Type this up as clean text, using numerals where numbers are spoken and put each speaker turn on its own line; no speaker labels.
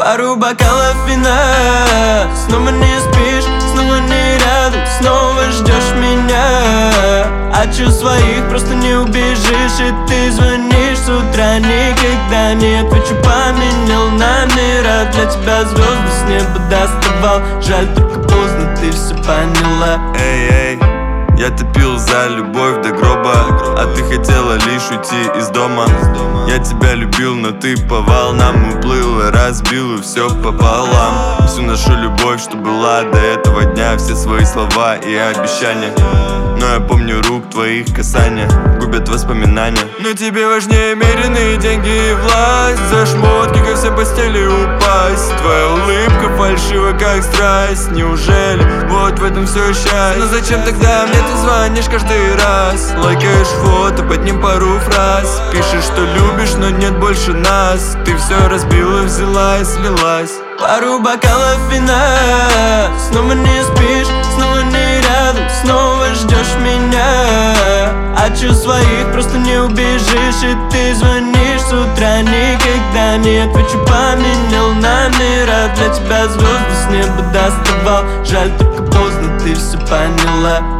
Пару бокалов вина. Снова не спишь, снова не рядом, снова ждешь меня. От чувств своих просто не убежишь, и ты звонишь с утра, никогда не отвечу. Поменял номера, для тебя звезды с неба доставал. Жаль, только поздно, ты все поняла.
Эй, я топил за любовь до гроба, а ты хотела лишь уйти из дома. Я тебя любил, но ты по волнам уплыл и разбил, и все пополам. Всю нашу любовь, что была до этого дня, все свои слова и обещания. Но я помню рук твоих касания, губят воспоминания. Но тебе важнее меренные деньги и власть, за шмотки ко всем постели упасть. Твоя улыбка фальшива, как страсть. Неужели вот в этом все счастье? Но зачем тогда мне ты звонишь каждый раз? Лайкаешь фото, под ним пару фраз. Пишешь, что любишь, но нет больше нас. Ты все разбила, взяла и слилась.
Пару бокалов вина. Снова не спишь, снова не рядом, снова ждешь меня. От чувств своих просто не убежишь, и ты звонишь с утра, никогда не отвечу. Поменял номера, для тебя звезды с неба доставал. Жаль, только поздно, ты все поняла.